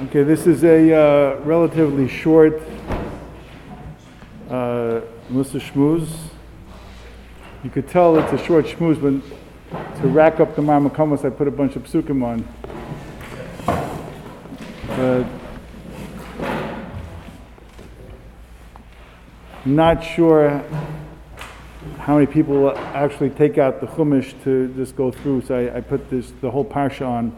Okay, this is a relatively short Musa Shmuz. You could tell it's a short shmuz, but to rack up the Marmakomos, I put a bunch of psukim on. But not sure how many people will actually take out the Chumash to just go through, so I put the whole parsha on.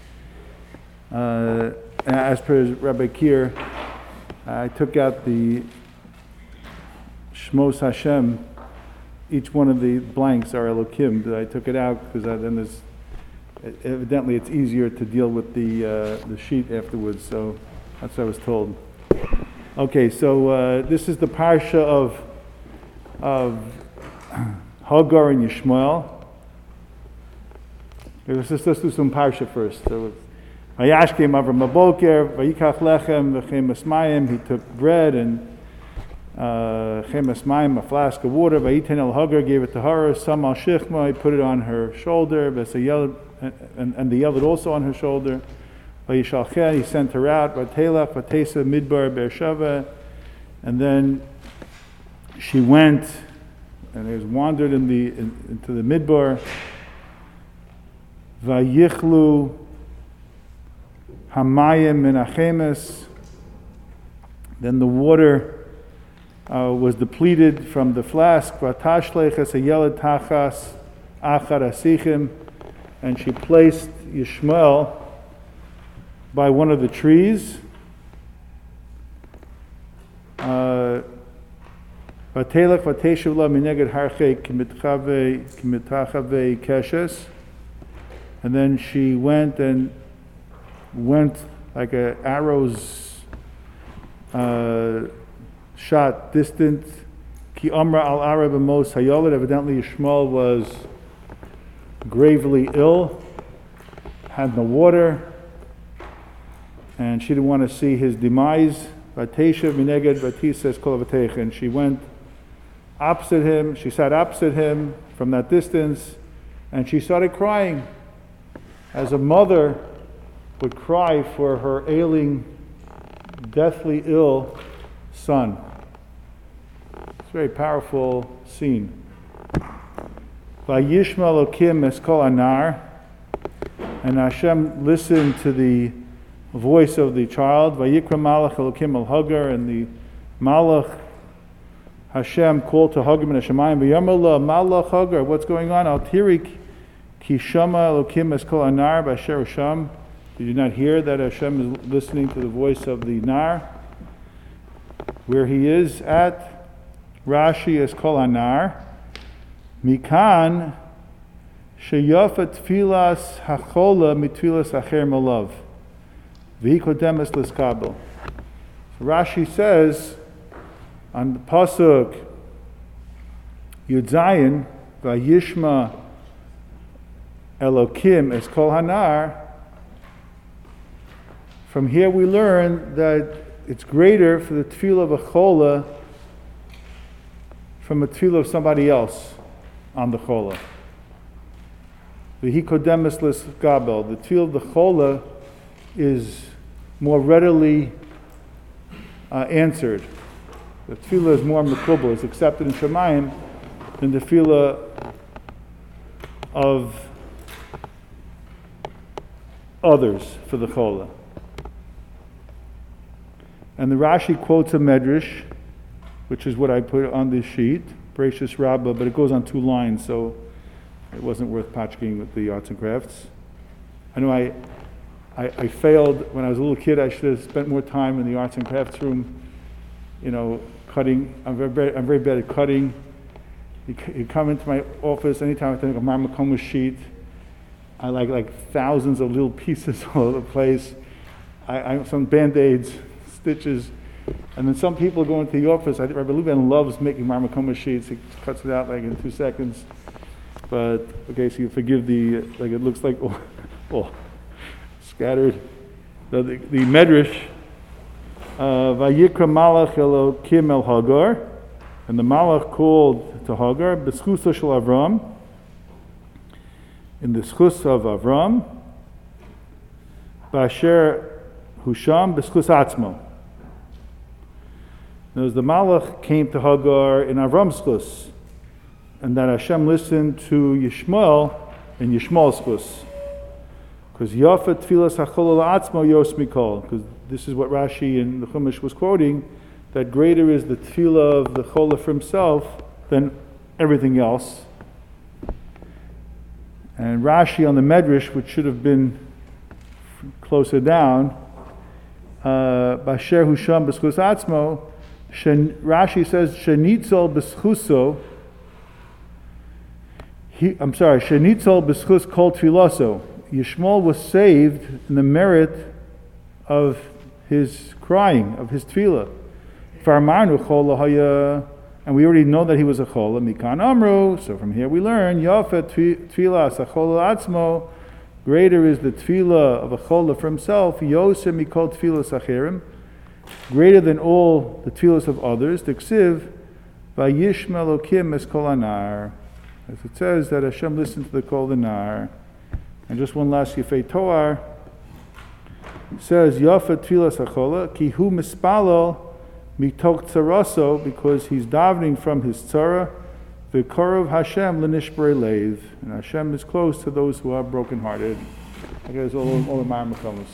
As per Rabbi Kier, I took out the Shmos Hashem. Each one of the blanks are Elokim. I took it out because then there's evidently it's easier to deal with the sheet afterwards. So that's what I was told. Okay, so this is the parsha of Hagar and Yishmael. Let's do some parsha first. So Vayashkem Avram Aboker, Vayikach Lechem, V'chemes Mayim. He took bread and chemes Mayim, a flask of water. Vayiten El Hagar, gave it to her. Sam Al Shechma, he put it on her shoulder. And the Yelad also on her shoulder. Vayishalchen, he sent her out. Vatelach, Vatesa, Midbar, Beersheva. And then she went and wandered into the Midbar. Vayichlu Hamayim Menachemes. Then the water was depleted from the flask. Vatashleches Yelad Tachas Achar Asichim, and she placed Yishmael by one of the trees. Vatelech Vateshuv La Mineged Harche Kimitachave Keshes, and then she went like an arrow's shot distant. Ki Amra al Arab Mos Hayolad. Evidently, Yishmael was gravely ill, had no water, and she didn't want to see his demise. Vateshev mineged vatises kol vateich. And she went opposite him. She sat opposite him from that distance, and she started crying, as a mother would cry for her ailing, deathly ill son. It's a very powerful scene. Vayishma Elokim eskol anar, and Hashem listened to the voice of the child. Vayikra Malach Elokim el Hagar, and the Malach Hashem called to Hagar min Hashemayim. V'yamar la Malach Hagar, what's going on? Al tirik ki shama Elokim eskol anar b'asher Hashem. Did you not hear that Hashem is listening to the voice of the Nar? Where he is at? Rashi is kol anar. Mikan sheyafat tfilas hachola mitfilas acher malav. V'hikodemes liskabel. Rashi says on the pasuk Yud Zayin, Vayishma Elokim es kol hanar. From here we learn that it's greater for the tefillah of a chola from a tefillah of somebody else on the chola. The hikodemis l'gabel, the tefillah of the chola is more readily answered. The tefillah is more mekubal, is accepted in Shemayim than the tefillah of others for the chola. And the Rashi quotes a medrash, which is what I put on this sheet, Bereshis Rabbah, but it goes on 2 lines, so it wasn't worth patching with the arts and crafts. I know I failed when I was a little kid. I should have spent more time in the arts and crafts room, cutting. I'm very bad at cutting. You come into my office anytime I think of a Marmakomo sheet. I like thousands of little pieces all over the place. I some Band-Aids, stitches, and then some people go into the office. Rabbi Luban loves making Marmakomo sheets. He cuts it out like in 2 seconds. But okay, so you forgive it looks like all scattered. The medrash, Vayikra Malach Elokim el Hagar, and the Malach called to Hagar, B'schuso shel Avram, in the schus of Avram, Basher Husham b'schus atzmo. As the Malach came to Hagar in Avram's schus, and that Hashem listened to Yishmael in Yishmael's schus. Because Yafet Tfilas HaChol La'atzmo Yos Mikol. Because this is what Rashi in the Chumash was quoting, that greater is the tefillah of the Chola for himself than everything else. And Rashi on the Medrash, which should have been closer down, Basher Husham B'schus Atzmo, Rashi says, Shenitzol B'schuso, Shenitzol B'schus Kol Tfiloso. Yishmael was saved in the merit of his crying, of his tefillah. And we already know that he was a chola. Mikan amru. So from here we learn Yafet tefillah sachola atzmo. Greater is the tefillah of a chola for himself. Yosem mikol tefillah sachirim. Greater than all the tefillahs of others. T'ksiv vayishma Elokim es kol anar. As it says that Hashem listened to the kol anar. And just one last Yefei Toar. It says Yafet tefillah sachola ki hu mispalel. Mitok tzaraso, because he's davening from his tzara, v'korov Hashem l'nishbrei leiv, and Hashem is close to those who are brokenhearted. I guess all the Marmakomas.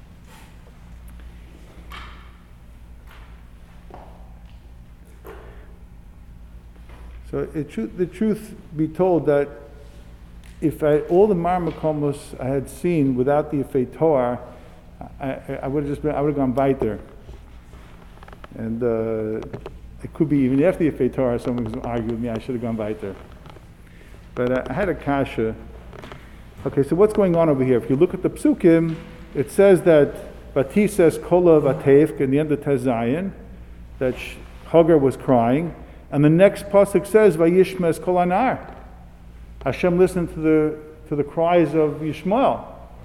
So the truth be told that if all the Marmakomas I had seen without the Yefei Toar, I would have gone weiter. And it could be even after the Yefei Torah, someone was going to argue with me, I should have gone weiter. But I had a kasha. Okay, so what's going on over here? If you look at the psukim, it says that Vati says Kola Vatevk in the end of Tezayin, that Hagar was crying, and the next pasuk says Vayishma es Kol Anar. Hashem listened to the cries of Yishmael.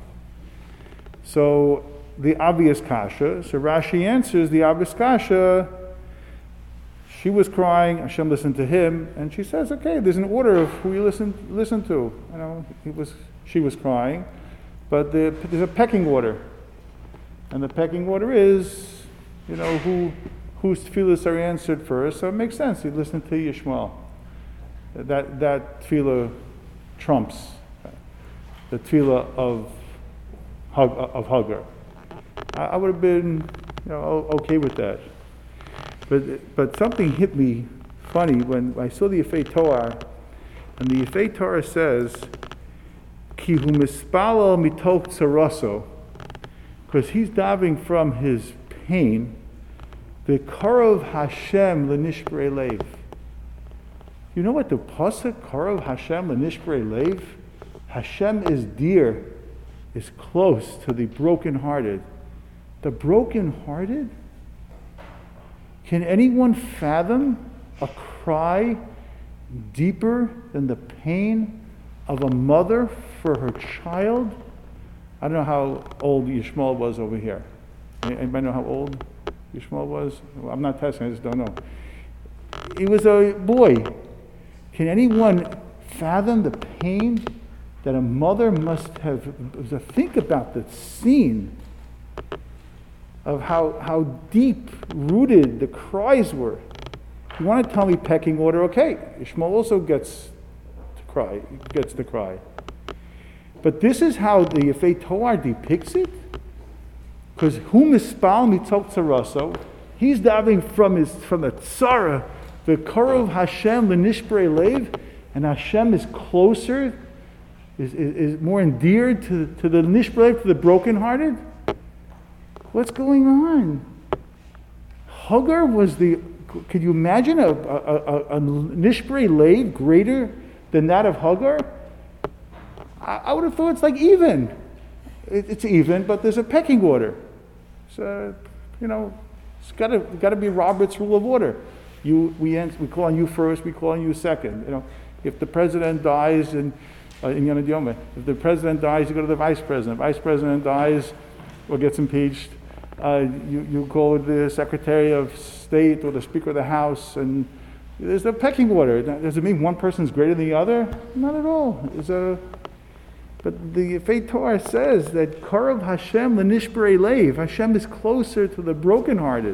So the obvious kasha. So Rashi answers the obvious kasha. She was crying, Hashem listened to him, and she says, okay, there's an order of who you listen to. You know, she was crying, but there's a pecking order. And the pecking order is, you know, whose tefillahs are answered first. So it makes sense. You listen to Yishmael. That tefillah trumps the tefillah of Hagar. I would have been, you know, okay with that. But something hit me funny when I saw the Yefei Torah, and the Yefei Torah says, Ki hu mispalel mitok tzaraso, because he's davening from his pain, v'karov Hashem l'nishbrei leiv. You know what the pasuk, karov Hashem l'nishbrei leiv? Hashem is dear, is close to the brokenhearted. The brokenhearted? Can anyone fathom a cry deeper than the pain of a mother for her child? I don't know how old Yishmael was over here. Anybody know how old Yishmael was? Well, I'm not testing, I just don't know. He was a boy. Can anyone fathom the pain that a mother must have? Think about the scene of how deep-rooted the cries were. You want to tell me pecking order? Okay, Ishmael also gets to cry. But this is how the Yefei Torah depicts it? Because hu mispal mitok tzaraso, he's davening from the tzara, the korov Hashem l'nishbrei leiv, and Hashem is closer, is more endeared to the nishbrei leiv, to the brokenhearted. What's going on? Hagar was could you imagine a nishbrei leiv greater than that of Hagar? I would have thought it's like even. It's even, but there's a pecking order. So, you know, it's got to be Robert's rule of order. We call on you first, we call on you second. You know, if the president dies in Yom Yom, if the president dies, you go to the vice president. Vice president dies or gets impeached, you call the Secretary of State or the Speaker of the House, and there's a pecking order. Does it mean one person's greater than the other? Not at all. But the Yefei Torah says that Karav Hashem l'nishbarei leiv. Hashem is closer to the brokenhearted.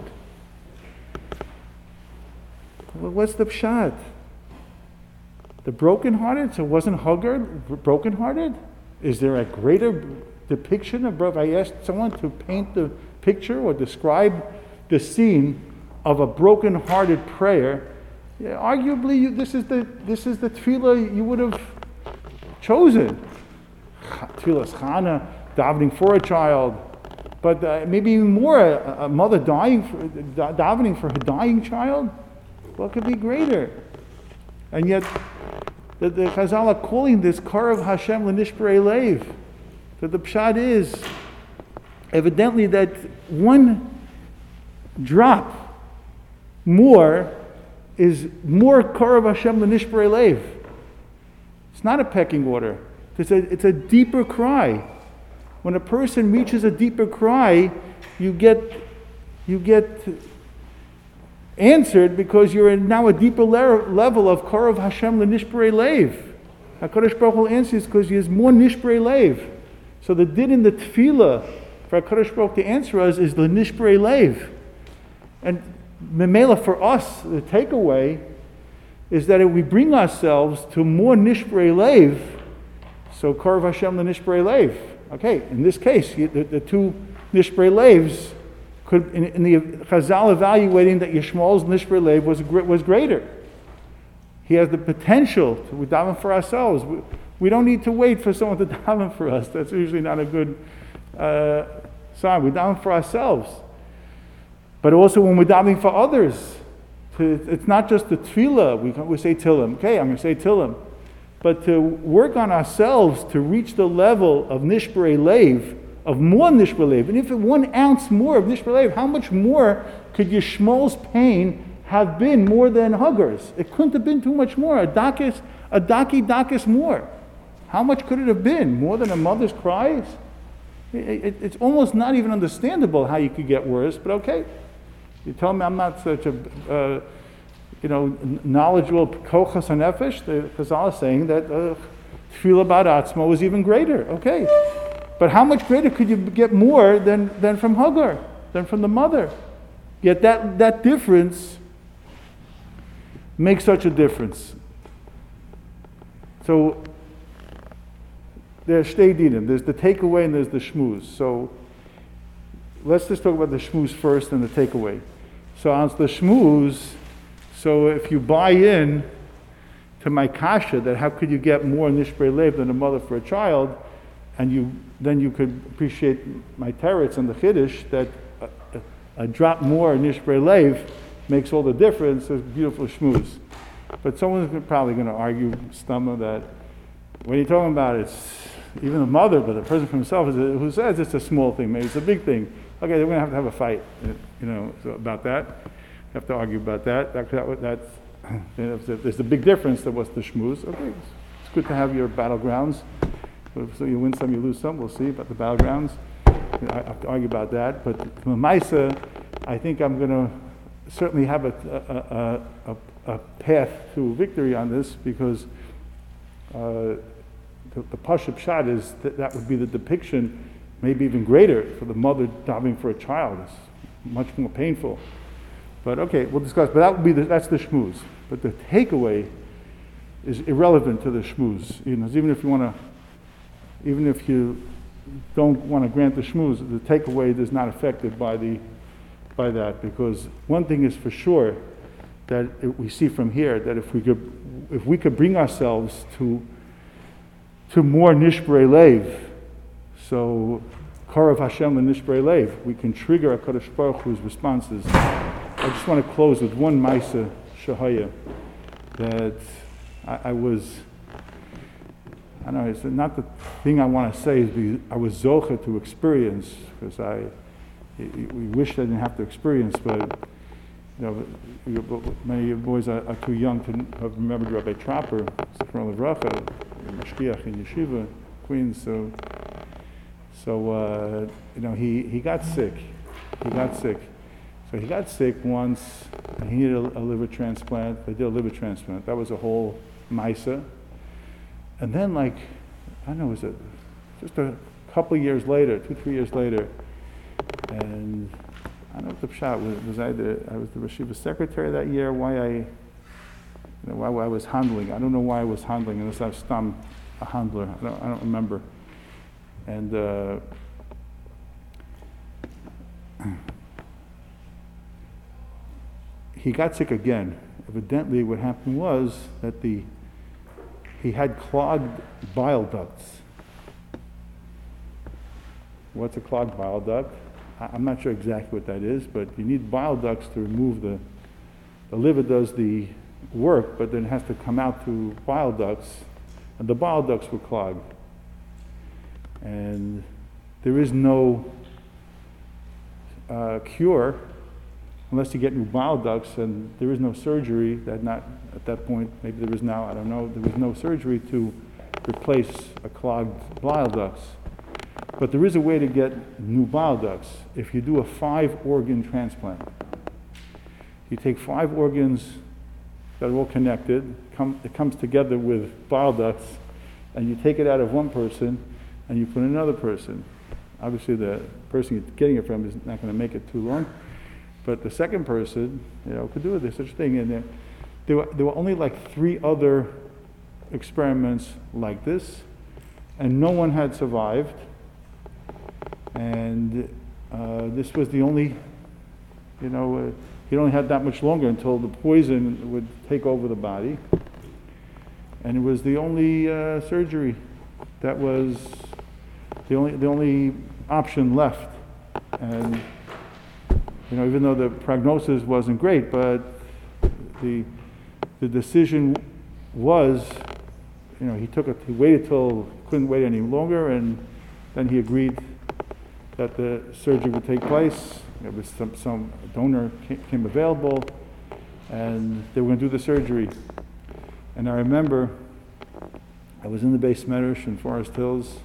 Well, what's the pshat? The brokenhearted? So wasn't Hagar brokenhearted? Is there a greater depiction of broken? I asked someone to paint the picture or describe the scene of a broken-hearted prayer. Yeah, arguably, this is the tefillah you would have chosen. Tefillas Chana, davening for a child, but maybe even more, a mother davening for her dying child. What could be greater? And yet, the Chazal are calling this Karav Hashem l'nishbarei leiv. So the pshat is evidently that one drop more is more Karav Hashem l'nishbarei leiv. It's not a pecking order. It's a deeper cry. When a person reaches a deeper cry, you get answered because you're in now a deeper level of Karav Hashem l'nishbarei leiv. HaKadosh Baruch Hu answers because he has more nishbarei leiv. So the din in the tefillah for HaKadosh Baruch Hu to answer us is the nishbarei leiv. And memela for us, the takeaway is that if we bring ourselves to more nishbarei leiv, so Karav Hashem l'nishbarei leiv. Okay, in this case, the two nishbarei leivs could, in the Chazal evaluating that Yishmael's nishbarei leiv was greater. He has the potential to daven for ourselves. We don't need to wait for someone to daven for us. That's usually not a good sign. We daven for ourselves. But also when we're davening for others, it's not just the tefillah. We say Tillim. Okay, I'm going to say Tillim. But to work on ourselves to reach the level of nishbarei leiv, of more nishbarei leiv. And if 1 ounce more of nishbarei leiv, how much more could Yishmael's pain have been more than Hagar's? It couldn't have been too much more. A daki more. How much could it have been? More than a mother's cries? It's almost not even understandable how you could get worse, but okay. You tell me I'm not such a knowledgeable kochas hanefesh. The Chazal is saying that tefillah about atzma was even greater. Okay. But how much greater could you get more than from Hagar, than from the mother? Yet that difference makes such a difference. So there's shtei dinim. There's the takeaway and there's the shmuz. So let's just talk about the shmuz first and the takeaway. So on the shmuz, so if you buy in to my kasha that how could you get more nishbarei leiv than a mother for a child, and then you could appreciate my teretz and the chiddush that a drop more nishbarei leiv makes all the difference. It's beautiful shmuz. But someone's probably going to argue, stomach, that when you're talking about it's even the mother, but the person for himself who says it's a small thing, maybe it's a big thing. Okay, they're going to have a fight, so about that. Have to argue about that. There's a big difference to what's the shmuz. Okay, it's good to have your battlegrounds. So you win some, you lose some. We'll see about the battlegrounds. I have to argue about that. But from Maisa, I think I'm going to certainly have a path to victory on this because the Pashup Pshat is that would be the depiction, maybe even greater for the mother davening for a child. It's much more painful. But okay, we'll discuss. But that's the shmuz. But the takeaway is irrelevant to the shmuz. Even if you don't want to grant the shmuz, the takeaway is not affected by that. Because one thing is for sure that we see from here that if we could bring ourselves to more nishbarei leiv, so Karav Hashem and nishbarei leiv, we can trigger HaKadosh Baruch Hu's responses. I just want to close with one Maisa Shahaya that I don't know, it's not the thing I want to say, is I was zocha to experience, because we wish I didn't have to experience, but many of you boys are too young to have remembered Rabbi Trapper, Zichron Livracha, Mashgiach in Yeshiva, Queens. So he got sick. So he got sick once, and he needed a liver transplant. They did a liver transplant. That was a whole Maisa. And then, was it just a couple years later, 2-3 years later, and I don't know what the pshat was. I was the Rosh Yeshiva secretary that year. Why I was handling? I don't know why I was handling, unless I was a handler. I don't remember. And he got sick again. Evidently, what happened was that he had clogged bile ducts. What's a clogged bile duct? I'm not sure exactly what that is, but you need bile ducts to remove the liver does the work, but then it has to come out through bile ducts, and the bile ducts were clogged. And there is no cure unless you get new bile ducts, and there is no surgery, at that point, maybe there is now, I don't know, there was no surgery to replace a clogged bile ducts. But there is a way to get new bile ducts if you do a 5-organ transplant. You take 5 organs that are all connected, it comes together with bile ducts, and you take it out of one person and you put in another person. Obviously the person you're getting it from is not going to make it too long, but the second person, could do it. Such a thing. And there were only like 3 other experiments like this, and no one had survived. And this was the only, he only had that much longer until the poison would take over the body. And it was the only surgery that was the only option left. And even though the prognosis wasn't great, but the decision was, he waited till couldn't wait any longer, and then he agreed that the surgery would take place. There was some donor came available, and they were going to do the surgery. And I remember I was in the Beis Medrash in Forest Hills,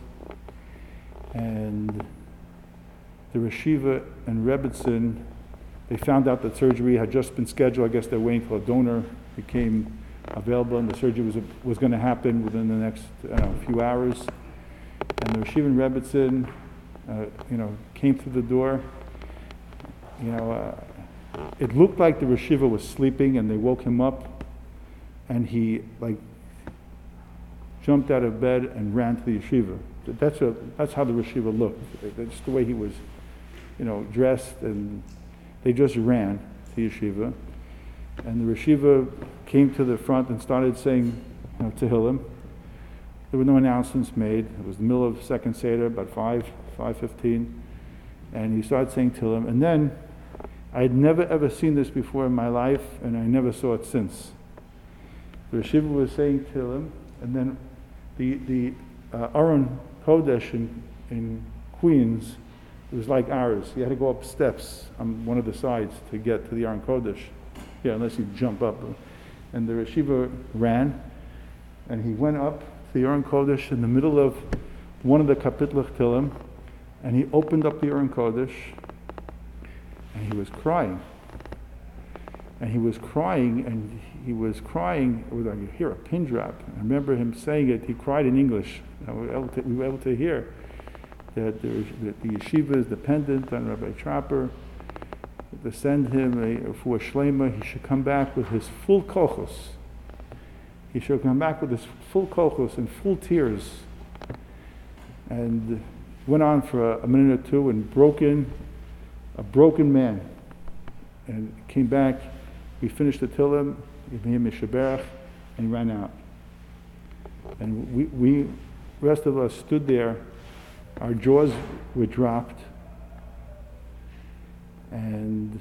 and the Rosh Yeshiva and Rebbetzin, they found out that surgery had just been scheduled. I guess they're waiting till a donor became available, and the surgery was going to happen within the next few hours. And the Rosh Yeshiva and Rebbetzin, came through the door. It looked like the Rosh Yeshiva was sleeping, and they woke him up, and he jumped out of bed and ran to the yeshiva. That's how the Rosh Yeshiva looked. That's the way he was, dressed, and they just ran to the yeshiva. And the Rosh Yeshiva came to the front and started saying, Tehillim. There were no announcements made. It was the middle of second Seder, about 5:15, and he started saying Tehillim. And then, I had never ever seen this before in my life, and I never saw it since. The Rosh Yeshiva was saying Tehillim, and then the Aron Kodesh in Queens, it was like ours. You had to go up steps on one of the sides to get to the Aron Kodesh. Yeah, unless you jump up. And the Rosh Yeshiva ran, and he went up to the Aron Kodesh in the middle of one of the Kapitlach Tehillim, and he opened up the Aron Kodesh, and he was crying. And he was crying, or I could hear a pin drop. I remember him saying it, he cried in English. We were able to hear that the yeshiva is dependent on Rabbi Trapper, to send him for a shlema. He should come back with his full kochos. He should come back with his full kochos and full tears. And went on for a minute or two, and a broken man. And came back, we finished the Tehillim, and he ran out. And we rest of us stood there, our jaws were dropped, and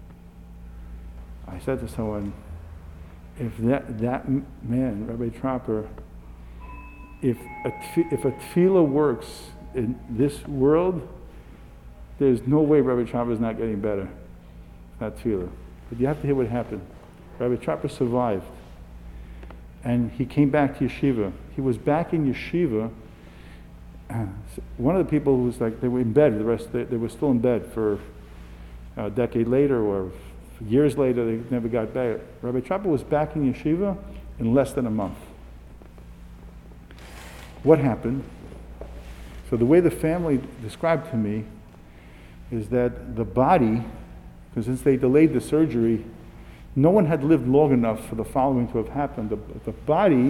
I said to someone, if that man, Rabbi Trapper, if a tefillah works in this world, there's no way Rabbi Trapper is not getting better. That tefillah. But you have to hear what happened. Rabbi Trapper survived. And he came back to yeshiva. He was back in yeshiva. One of the people who was they were in bed, the rest, they were still in bed for a decade later or years later, they never got back. Rabbi Trapper was back in yeshiva in less than a month. What happened? So the way the family described to me is that the body, because since they delayed the surgery, no one had lived long enough for the following to have happened. The body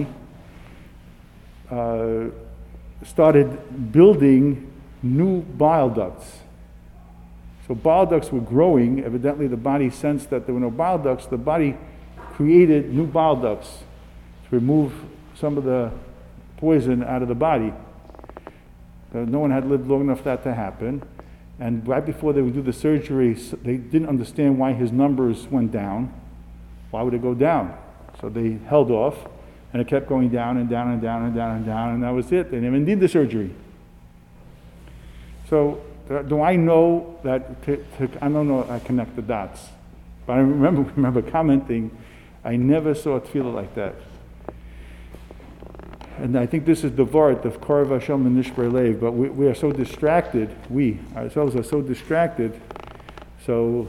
started building new bile ducts. So bile ducts were growing. Evidently the body sensed that there were no bile ducts. The body created new bile ducts to remove some of the poison out of the body. No one had lived long enough for that to happen. And right before they would do the surgery, they didn't understand why his numbers went down. Why would it go down? So they held off, and it kept going down and down and down and down and down, and that was it. They didn't even need the surgery. So do I know that, I don't know, I connect the dots. But I remember commenting, I never saw a tefillah like that. And I think this is the vart of Korav Hashem and Nishbar Lev, but we are so distracted, we ourselves are so distracted, so,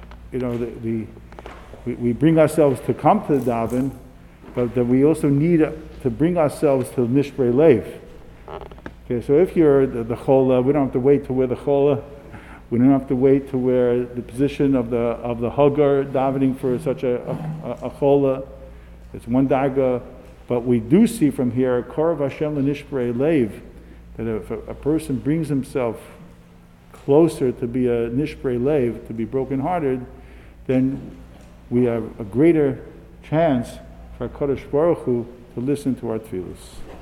we bring ourselves to come to the daven, but that we also need to bring ourselves to Nishbar Lev. Okay, so if you're the chola, we don't have to wait to wear the chola. We don't have to wait to wear the position of the hagar davening for such a chola. It's one darga, but we do see from here Korav Hashem l'nishbarei lev, that if a person brings himself closer to be a nishbarei lev, to be brokenhearted, then we have a greater chance for HaKadosh Baruch Hu to listen to our tefillos.